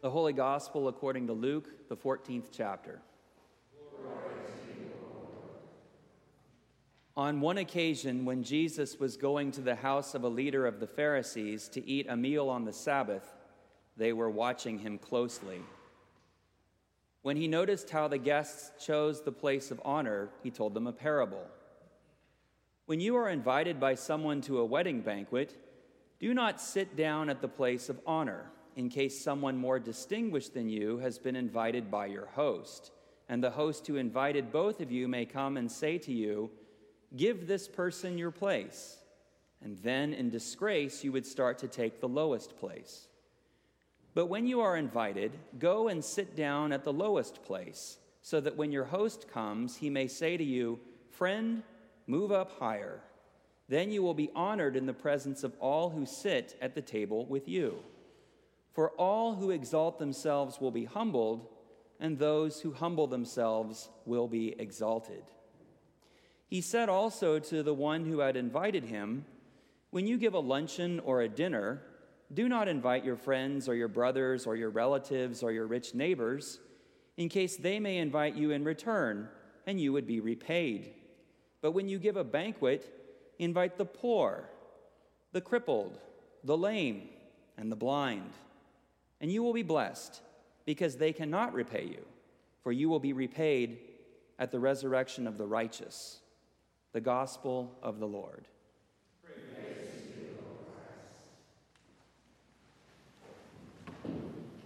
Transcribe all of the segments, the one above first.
The Holy Gospel according to Luke, the 14th chapter. On one occasion, when Jesus was going to the house of a leader of the Pharisees to eat a meal on the Sabbath, they were watching him closely. When he noticed how the guests chose the place of honor, he told them a parable. When you are invited by someone to a wedding banquet, do not sit down at the place of honor, in case someone more distinguished than you has been invited by your host, and the host who invited both of you may come and say to you, "Give this person your place," and then in disgrace you would start to take the lowest place. But when you are invited, go and sit down at the lowest place, so that when your host comes, he may say to you, "Friend, move up higher." Then you will be honored in the presence of all who sit at the table with you. For all who exalt themselves will be humbled, and those who humble themselves will be exalted. He said also to the one who had invited him, "When you give a luncheon or a dinner, do not invite your friends or your brothers or your relatives or your rich neighbors, in case they may invite you in return, and you would be repaid. But when you give a banquet, invite the poor, the crippled, the lame, and the blind. And you will be blessed, because they cannot repay you, for you will be repaid at the resurrection of the righteous." The Gospel of the Lord. Praise to you, Lord Christ.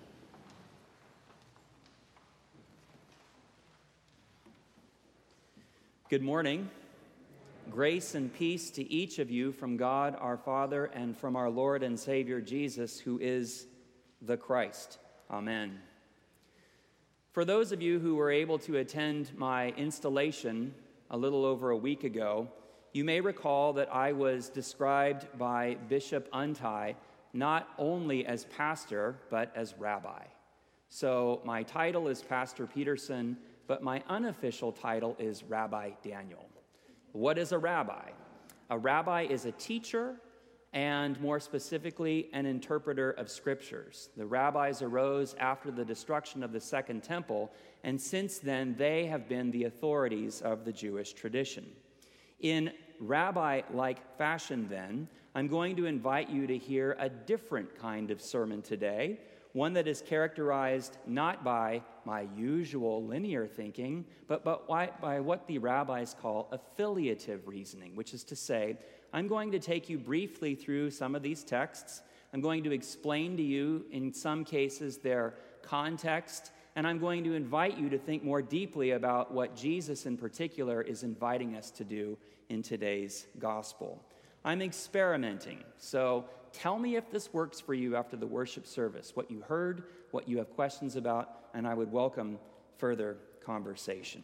Good morning. Grace and peace to each of you from God our Father and from our Lord and Savior Jesus, who is the Christ. Amen. For those of you who were able to attend my installation a little over a week ago, you may recall that I was described by Bishop Untai not only as pastor, but as rabbi. So my title is Pastor Peterson, but my unofficial title is Rabbi Daniel. What is a rabbi? A rabbi is a teacher, and more specifically, an interpreter of scriptures. The rabbis arose after the destruction of the Second Temple, and since then they have been the authorities of the Jewish tradition. In rabbi-like fashion then, I'm going to invite you to hear a different kind of sermon today, one that is characterized not by my usual linear thinking, but by what the rabbis call affiliative reasoning, which is to say, I'm going to take you briefly through some of these texts. I'm going to explain to you, in some cases, their context, and I'm going to invite you to think more deeply about what Jesus in particular is inviting us to do in today's gospel. I'm experimenting, so tell me if this works for you after the worship service, what you heard, what you have questions about, and I would welcome further conversation.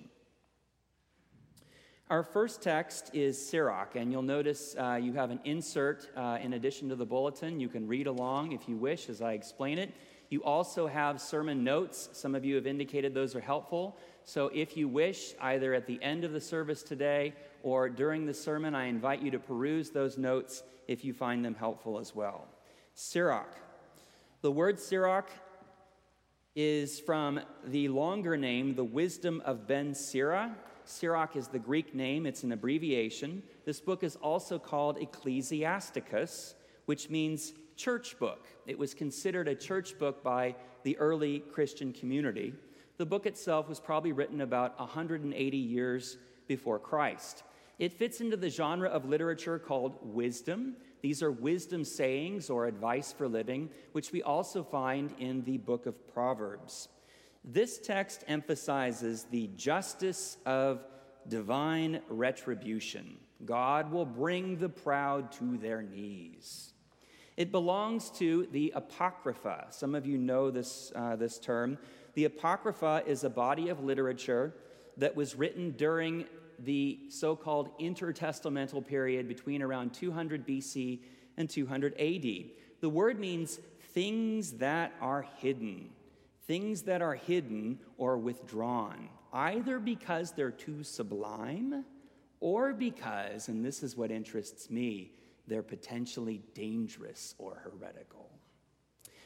Our first text is Sirach, and you'll notice you have an insert in addition to the bulletin. You can read along if you wish as I explain it. You also have sermon notes. Some of you have indicated those are helpful. So if you wish, either at the end of the service today or during the sermon, I invite you to peruse those notes if you find them helpful as well. Sirach. The word Sirach is from the longer name, the Wisdom of Ben Sira. Sirach is the Greek name. It's an abbreviation. This book is also called Ecclesiasticus, which means church book. It was considered a church book by the early Christian community. The book itself was probably written about 180 years before Christ. It fits into the genre of literature called wisdom. These are wisdom sayings or advice for living, which we also find in the book of Proverbs. This text emphasizes the justice of divine retribution. God will bring the proud to their knees. It belongs to the Apocrypha. Some of you know this term. The Apocrypha is a body of literature that was written during the so-called intertestamental period between around 200 BC and 200 AD. The word means things that are hidden. Things that are hidden or withdrawn, either because they're too sublime or because, and this is what interests me, they're potentially dangerous or heretical.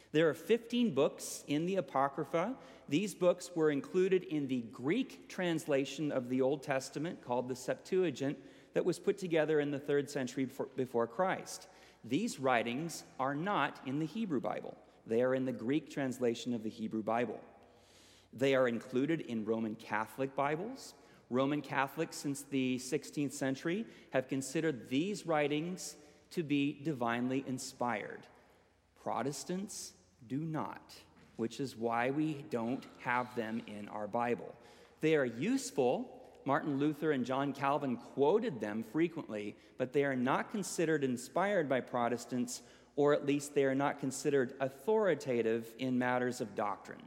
There are 15 books in the Apocrypha. These books were included in the Greek translation of the Old Testament called the Septuagint that was put together in the 3rd century before Christ. These writings are not in the Hebrew Bible. They are in the Greek translation of the Hebrew Bible. They are included in Roman Catholic Bibles. Roman Catholics since the 16th century have considered these writings to be divinely inspired. Protestants do not, which is why we don't have them in our Bible. They are useful. Martin Luther and John Calvin quoted them frequently, but they are not considered inspired by Protestants, or at least they are not considered authoritative in matters of doctrine.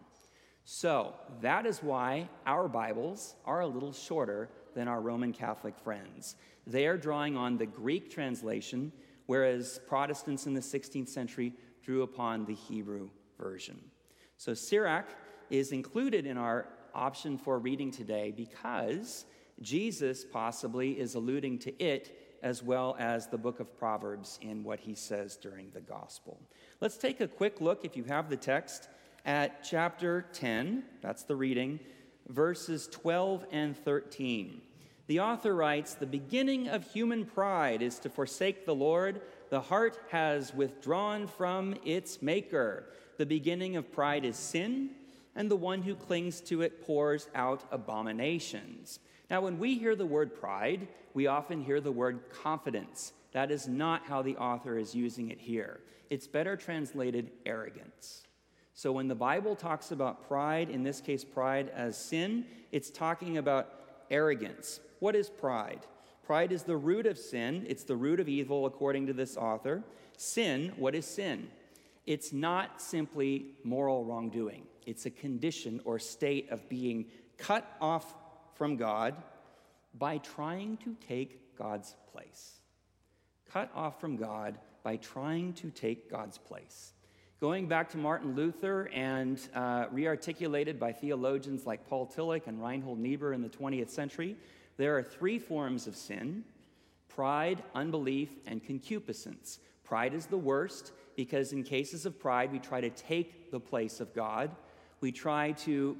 So that is why our Bibles are a little shorter than our Roman Catholic friends. They are drawing on the Greek translation, whereas Protestants in the 16th century drew upon the Hebrew version. So Sirach is included in our option for reading today because Jesus possibly is alluding to it as well as the book of Proverbs in what he says during the gospel. Let's take a quick look, if you have the text, at chapter 10, that's the reading, verses 12 and 13. The author writes, "The beginning of human pride is to forsake the Lord. The heart has withdrawn from its maker. The beginning of pride is sin, and the one who clings to it pours out abominations." Now, when we hear the word pride, we often hear the word confidence. That is not how the author is using it here. It's better translated arrogance. So when the Bible talks about pride, in this case pride as sin, it's talking about arrogance. What is pride? Pride is the root of sin. It's the root of evil, according to this author. Sin, what is sin? It's not simply moral wrongdoing. It's a condition or state of being cut off from God by trying to take God's place. Cut off from God by trying to take God's place. Going back to Martin Luther and re-articulated by theologians like Paul Tillich and Reinhold Niebuhr in the 20th century, there are 3 forms of sin: pride, unbelief, and concupiscence. Pride is the worst because in cases of pride, we try to take the place of God. We try to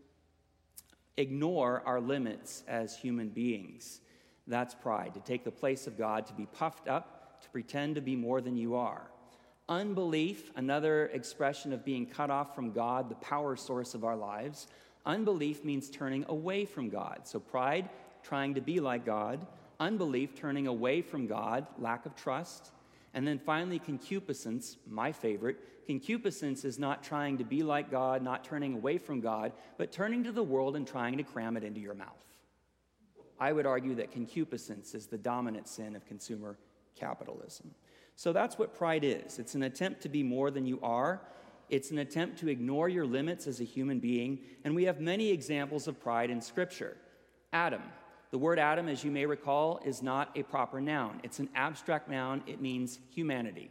ignore our limits as human beings. That's pride, to take the place of God, to be puffed up, to pretend to be more than you are. Unbelief, another expression of being cut off from God, the power source of our lives. Unbelief means turning away from God. So pride, trying to be like God. Unbelief, turning away from God, lack of trust. And then finally, concupiscence, my favorite. Concupiscence is not trying to be like God, not turning away from God, but turning to the world and trying to cram it into your mouth. I would argue that concupiscence is the dominant sin of consumer capitalism. So that's what pride is. It's an attempt to be more than you are. It's an attempt to ignore your limits as a human being. And we have many examples of pride in Scripture. Adam. The word Adam, as you may recall, is not a proper noun. It's an abstract noun. It means humanity.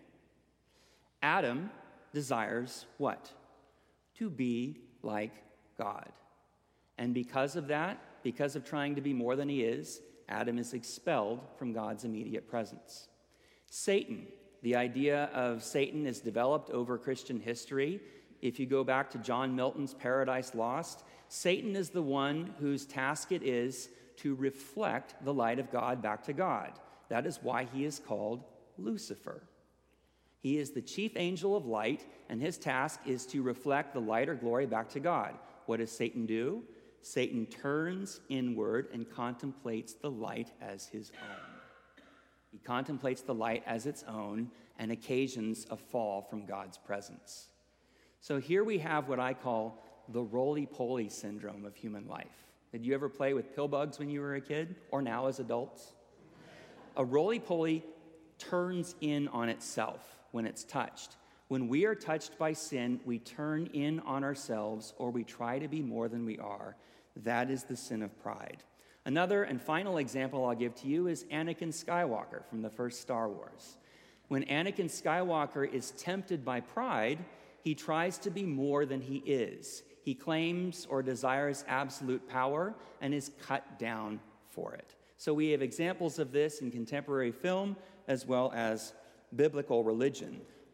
Adam desires what? To be like God. And because of that, because of trying to be more than he is, Adam is expelled from God's immediate presence. Satan. The idea of Satan is developed over Christian history. If you go back to John Milton's Paradise Lost, Satan is the one whose task it is to reflect the light of God back to God. That is why he is called Lucifer. He is the chief angel of light, and his task is to reflect the light or glory back to God. What does Satan do? Satan turns inward and contemplates the light as his own. He contemplates the light as its own and occasions a fall from God's presence. So here we have what I call the roly-poly syndrome of human life. Did you ever play with pill bugs when you were a kid, or now as adults? A roly-poly turns in on itself when it's touched. When we are touched by sin, we turn in on ourselves, or we try to be more than we are. That is the sin of pride. Another and final example I'll give to you is Anakin Skywalker from the first Star Wars. When Anakin Skywalker is tempted by pride, he tries to be more than he is. He claims or desires absolute power and is cut down for it. So we have examples of this in contemporary film as well as biblical religion.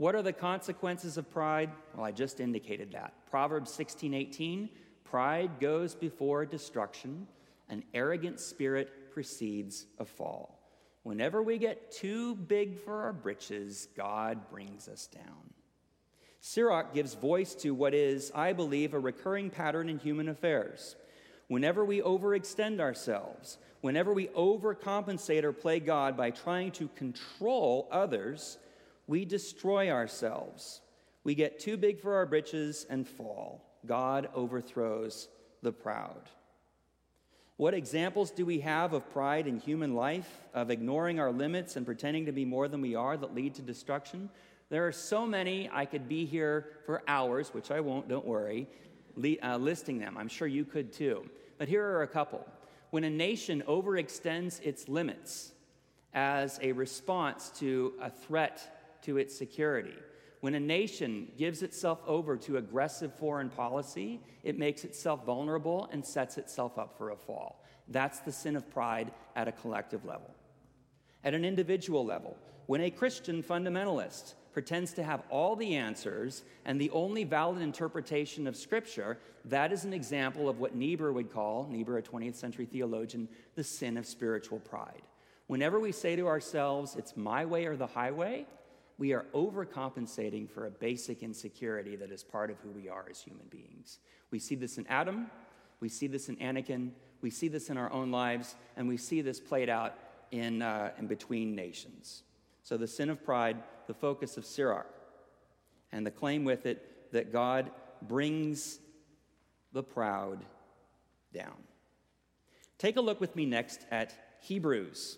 What are the consequences of pride? Well, I just indicated that. Proverbs 16:18, pride goes before destruction, an arrogant spirit precedes a fall. Whenever we get too big for our britches, God brings us down. Sirach gives voice to what is, I believe, a recurring pattern in human affairs. Whenever we overextend ourselves, whenever we overcompensate or play God by trying to control others, we destroy ourselves. We get too big for our britches and fall. God overthrows the proud. What examples do we have of pride in human life, of ignoring our limits and pretending to be more than we are that lead to destruction? There are so many. I could be here for hours, which I won't, don't worry, listing them. I'm sure you could too. But here are a couple. When a nation overextends its limits as a response to a threat to its security, when a nation gives itself over to aggressive foreign policy, it makes itself vulnerable and sets itself up for a fall. That's the sin of pride at a collective level. At an individual level, when a Christian fundamentalist pretends to have all the answers and the only valid interpretation of Scripture, that is an example of what Niebuhr would call, Niebuhr, a 20th century theologian, the sin of spiritual pride. Whenever we say to ourselves, it's my way or the highway, we are overcompensating for a basic insecurity that is part of who we are as human beings. We see this in Adam, we see this in Anakin, we see this in our own lives, and we see this played out in between nations. So the sin of pride, the focus of Sirach, and the claim with it that God brings the proud down. Take a look with me next at Hebrews.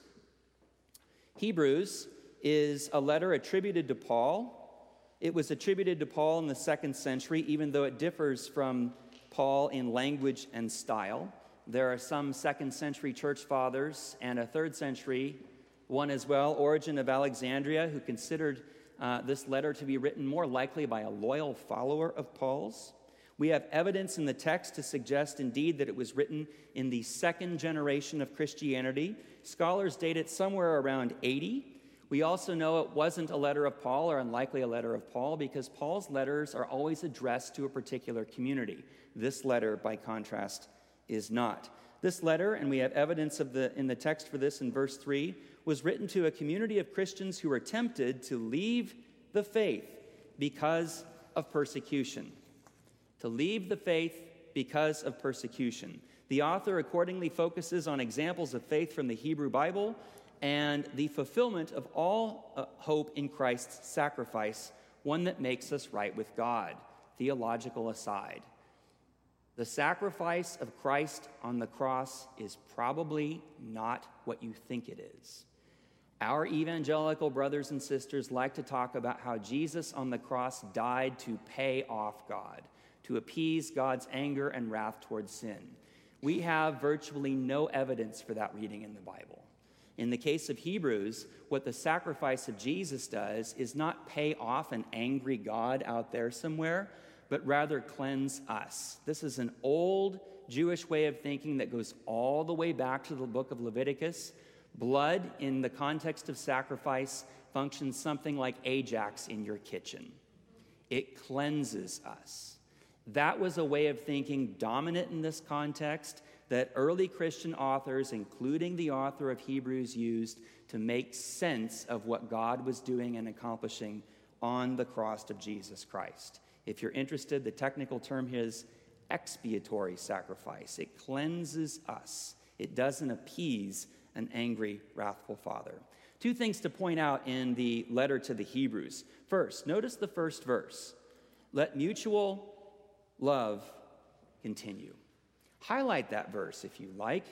Hebrews is a letter attributed to Paul. It was attributed to Paul in the 2nd century, even though it differs from Paul in language and style. There are some 2nd century church fathers and a 3rd century one as well, Origen of Alexandria, who considered this letter to be written more likely by a loyal follower of Paul's. We have evidence in the text to suggest indeed that it was written in the 2nd generation of Christianity. Scholars date it somewhere around 80. We also know it wasn't a letter of Paul, or unlikely a letter of Paul, because Paul's letters are always addressed to a particular community. This letter, by contrast, is not. This letter, and we have evidence in the text for this in verse 3, was written to a community of Christians who were tempted to leave the faith because of persecution. To leave the faith because of persecution. The author accordingly focuses on examples of faith from the Hebrew Bible and the fulfillment of all hope in Christ's sacrifice, one that makes us right with God. Theological aside. The sacrifice of Christ on the cross is probably not what you think it is. Our evangelical brothers and sisters like to talk about how Jesus on the cross died to pay off God, to appease God's anger and wrath towards sin. We have virtually no evidence for that reading in the Bible. In the case of Hebrews, what the sacrifice of Jesus does is not pay off an angry God out there somewhere, but rather cleanse us. This is an old Jewish way of thinking that goes all the way back to the book of Leviticus. Blood, in the context of sacrifice, functions something like Ajax in your kitchen. It cleanses us. That was a way of thinking dominant in this context that early Christian authors, including the author of Hebrews, used to make sense of what God was doing and accomplishing on the cross of Jesus Christ. If you're interested, the technical term is expiatory sacrifice. It cleanses us. It doesn't appease an angry, wrathful father. Two things to point out in the letter to the Hebrews. First, notice the first verse. Let mutual love continue. Highlight that verse if you like.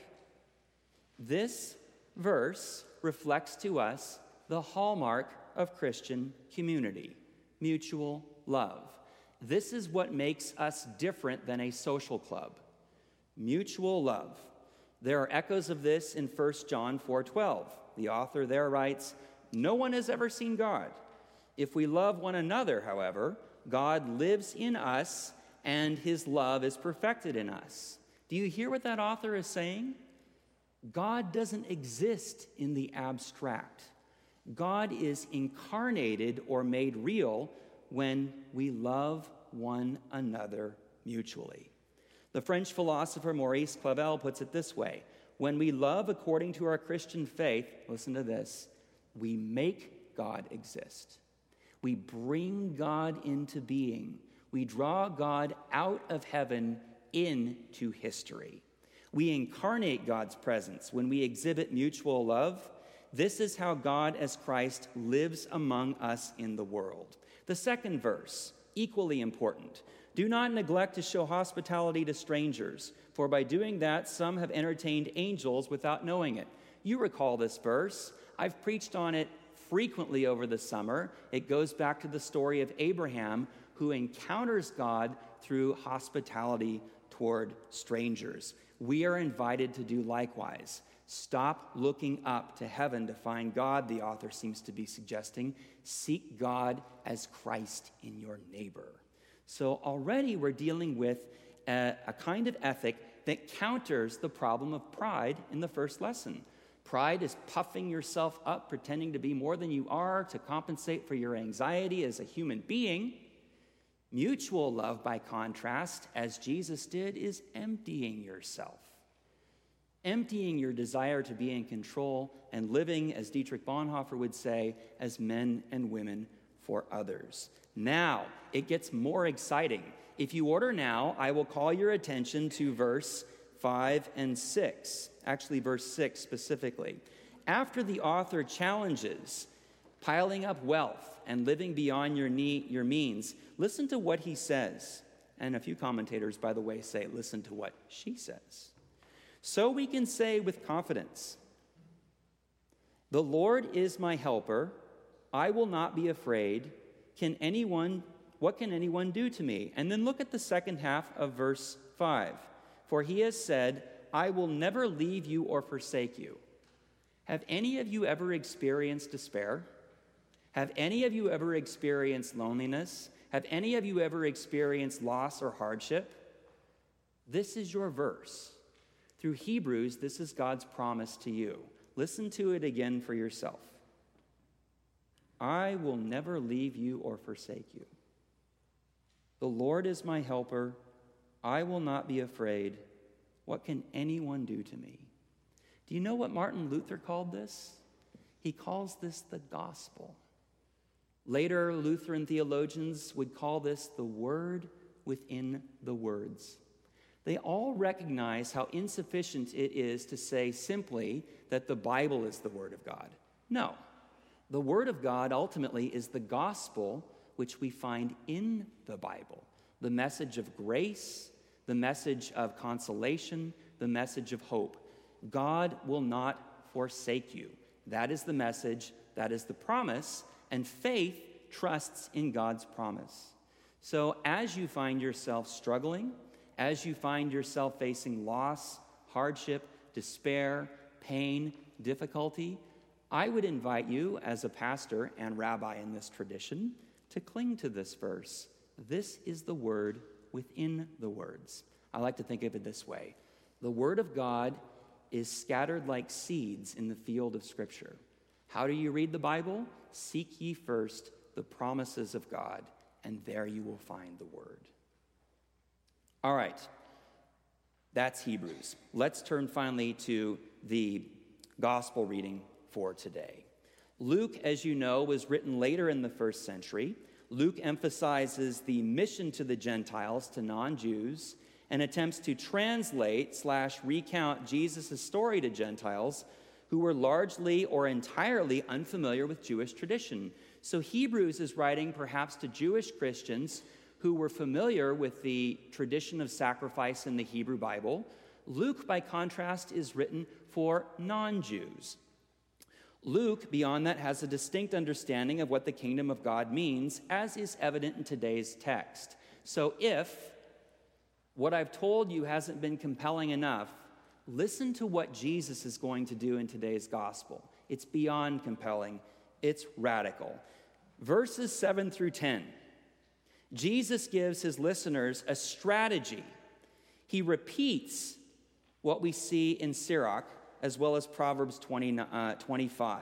This verse reflects to us the hallmark of Christian community, mutual love. This is what makes us different than a social club. Mutual love. There are echoes of this in 1 John 4:12. The author there writes, "No one has ever seen God. If we love one another, however, God lives in us and his love is perfected in us." Do you hear what that author is saying? God doesn't exist in the abstract. God is incarnated or made real when we love one another mutually. The French philosopher Maurice Clavel puts it this way: when we love according to our Christian faith, listen to this, we make God exist. We bring God into being. We draw God out of heaven into history. We incarnate God's presence when we exhibit mutual love. This is how God as Christ lives among us in the world. The second verse, equally important. Do not neglect to show hospitality to strangers, for by doing that, some have entertained angels without knowing it. You recall this verse. I've preached on it frequently over the summer. It goes back to the story of Abraham, who encounters God through hospitality toward strangers. We are invited to do likewise. Stop looking up to heaven to find God, the author seems to be suggesting. Seek God as Christ in your neighbor. So already we're dealing with a kind of ethic that counters the problem of pride in the first lesson. Pride is puffing yourself up, pretending to be more than you are to compensate for your anxiety as a human being. Mutual love, by contrast, as Jesus did, is emptying yourself. Emptying your desire to be in control and living, as Dietrich Bonhoeffer would say, as men and women for others. Now, it gets more exciting. If you order now, I will call your attention to verse 5 and 6. Actually, verse 6 specifically. After the author challenges piling up wealth and living beyond your means, listen to what he says. And a few commentators, by the way, say, listen to what she says. So we can say with confidence, the Lord is my helper. I will not be afraid. What can anyone do to me? And then look at the second half of verse 5. For he has said, I will never leave you or forsake you. Have any of you ever experienced despair? Have any of you ever experienced loneliness? Have any of you ever experienced loss or hardship? This is your verse. Through Hebrews, this is God's promise to you. Listen to it again for yourself. I will never leave you or forsake you. The Lord is my helper. I will not be afraid. What can anyone do to me? Do you know what Martin Luther called this? He calls this the gospel. Later, Lutheran theologians would call this the word within the words. They all recognize how insufficient it is to say simply that the Bible is the Word of God. No, the Word of God ultimately is the gospel which we find in the Bible. The message of grace, the message of consolation, the message of hope. God will not forsake you. That is the message, that is the promise, and faith trusts in God's promise. So as you find yourself struggling, as you find yourself facing loss, hardship, despair, pain, difficulty, I would invite you as a pastor and rabbi in this tradition to cling to this verse. This is the word within the words. I like to think of it this way. The word of God is scattered like seeds in the field of Scripture. How do you read the Bible? Seek ye first the promises of God, and there you will find the word. All right, that's Hebrews. Let's turn finally to the gospel reading for today. Luke, as you know, was written later in the first century. Luke emphasizes the mission to the Gentiles, to non-Jews, and attempts to translate/recount Jesus' story to Gentiles who were largely or entirely unfamiliar with Jewish tradition. So Hebrews is writing perhaps to Jewish Christians who were familiar with the tradition of sacrifice in the Hebrew Bible. Luke, by contrast, is written for non-Jews. Luke, beyond that, has a distinct understanding of what the kingdom of God means, as is evident in today's text. So if what I've told you hasn't been compelling enough, listen to what Jesus is going to do in today's gospel. It's beyond compelling. It's radical. Verses 7 through 10. Jesus gives his listeners a strategy. He repeats what we see in Sirach, as well as Proverbs 25.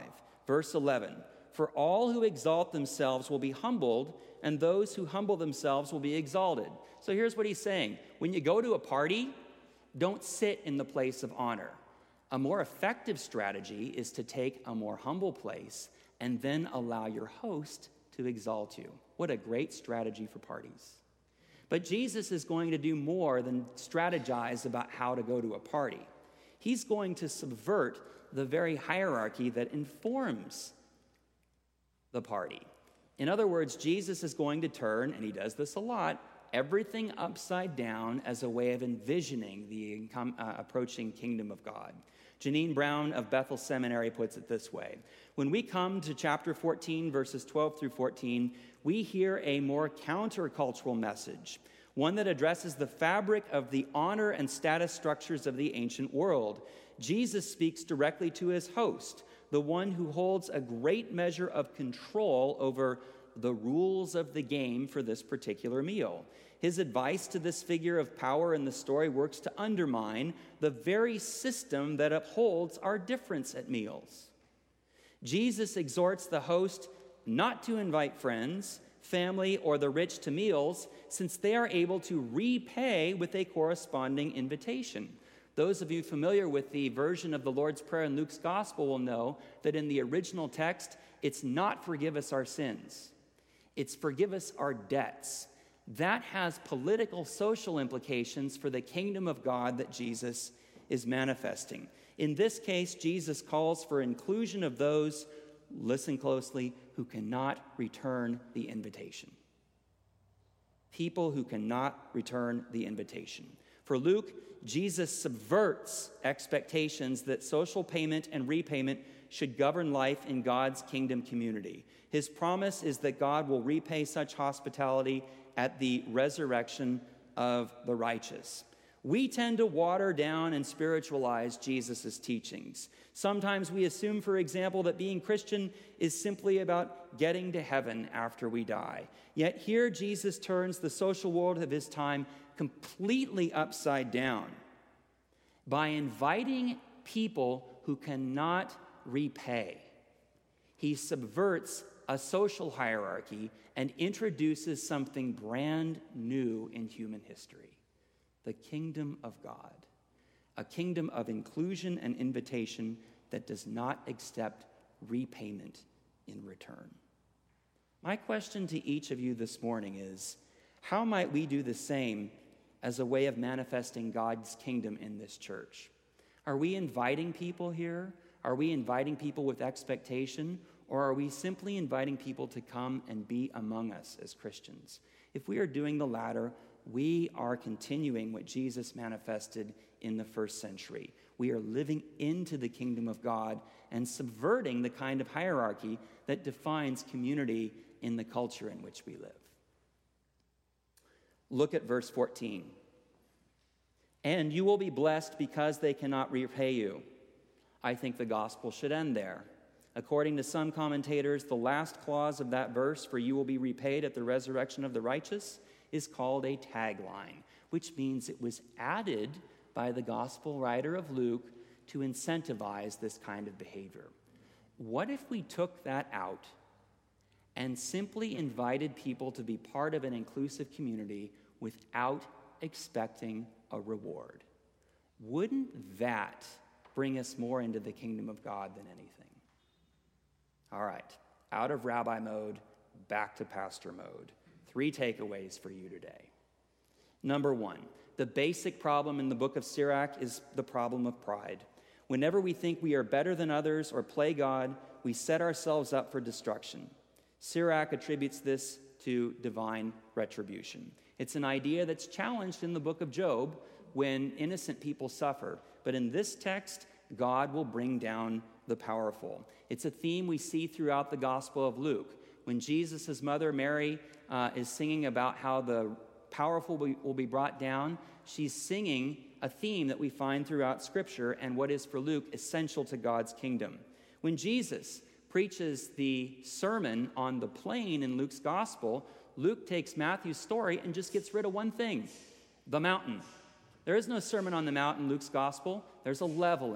Verse 11, for all who exalt themselves will be humbled, and those who humble themselves will be exalted. So here's what he's saying. When you go to a party, don't sit in the place of honor. A more effective strategy is to take a more humble place and then allow your host to exalt you. What a great strategy for parties. But Jesus is going to do more than strategize about how to go to a party. He's going to subvert the very hierarchy that informs the party. In other words, Jesus is going to turn, and he does this a lot, everything upside down as a way of envisioning the approaching kingdom of God. Janine Brown of Bethel Seminary puts it this way. When we come to chapter 14, verses 12 through 14, we hear a more countercultural message, one that addresses the fabric of the honor and status structures of the ancient world. Jesus speaks directly to his host, the one who holds a great measure of control over the rules of the game for this particular meal. His advice to this figure of power in the story works to undermine the very system that upholds our difference at meals. Jesus exhorts the host not to invite friends, family, or the rich to meals, since they are able to repay with a corresponding invitation. Those of you familiar with the version of the Lord's Prayer in Luke's Gospel will know that in the original text, it's not forgive us our sins. It's forgive us our debts. That has political, social implications for the kingdom of God that Jesus is manifesting. In this case, Jesus calls for inclusion of those, listen closely, who cannot return the invitation. People who cannot return the invitation. For Luke, Jesus subverts expectations that social payment and repayment should govern life in God's kingdom community. His promise is that God will repay such hospitality at the resurrection of the righteous. We tend to water down and spiritualize Jesus' teachings. Sometimes we assume, for example, that being Christian is simply about getting to heaven after we die. Yet here Jesus turns the social world of his time completely upside down by inviting people who cannot repay. He subverts a social hierarchy and introduces something brand new in human history, the kingdom of God, a kingdom of inclusion and invitation that does not accept repayment in return. My question to each of you this morning is, how might we do the same as a way of manifesting God's kingdom in this church? Are we inviting people here? Are we inviting people with expectation? Or are we simply inviting people to come and be among us as Christians? If we are doing the latter, we are continuing what Jesus manifested in the first century. We are living into the kingdom of God and subverting the kind of hierarchy that defines community in the culture in which we live. Look at verse 14. And you will be blessed because they cannot repay you. I think the gospel should end there. According to some commentators, the last clause of that verse, for you will be repaid at the resurrection of the righteous, is called a tagline, which means it was added by the gospel writer of Luke to incentivize this kind of behavior. What if we took that out and simply invited people to be part of an inclusive community without expecting a reward? Wouldn't that bring us more into the kingdom of God than anything? All right, out of rabbi mode, back to pastor mode. 3 takeaways for you today. Number 1, the basic problem in the book of Sirach is the problem of pride. Whenever we think we are better than others or play God, we set ourselves up for destruction. Sirach attributes this to divine retribution. It's an idea that's challenged in the book of Job when innocent people suffer. But in this text, God will bring down the powerful. It's a theme we see throughout the Gospel of Luke. When Jesus' mother, Mary, is singing about how the powerful will be brought down, she's singing a theme that we find throughout Scripture and what is for Luke essential to God's kingdom. When Jesus preaches the sermon on the plain in Luke's Gospel, Luke takes Matthew's story and just gets rid of one thing, the mountain. There is no Sermon on the Mount in Luke's Gospel. There's a leveling.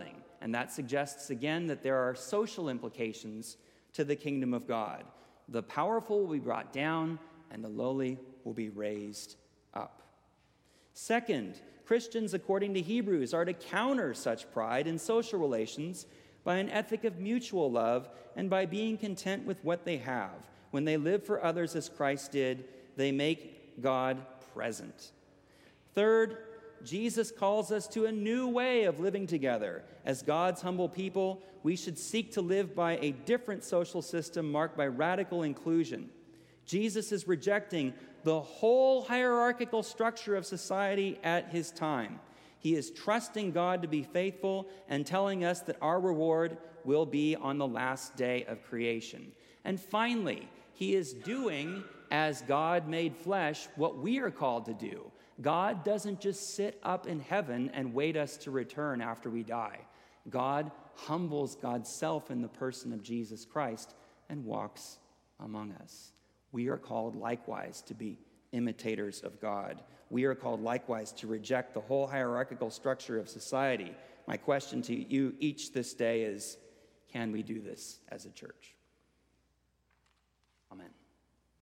And that suggests again that there are social implications to the kingdom of God. The powerful will be brought down, and the lowly will be raised up. Second, Christians, according to Hebrews, are to counter such pride in social relations by an ethic of mutual love and by being content with what they have. When they live for others as Christ did, they make God present. Third, Jesus calls us to a new way of living together. As God's humble people, we should seek to live by a different social system marked by radical inclusion. Jesus is rejecting the whole hierarchical structure of society at his time. He is trusting God to be faithful and telling us that our reward will be on the last day of creation. And finally, he is doing, as God made flesh, what we are called to do. God doesn't just sit up in heaven and wait us to return after we die. God humbles God's self in the person of Jesus Christ and walks among us. We are called likewise to be imitators of God. We are called likewise to reject the whole hierarchical structure of society. My question to you each this day is, can we do this as a church? Amen.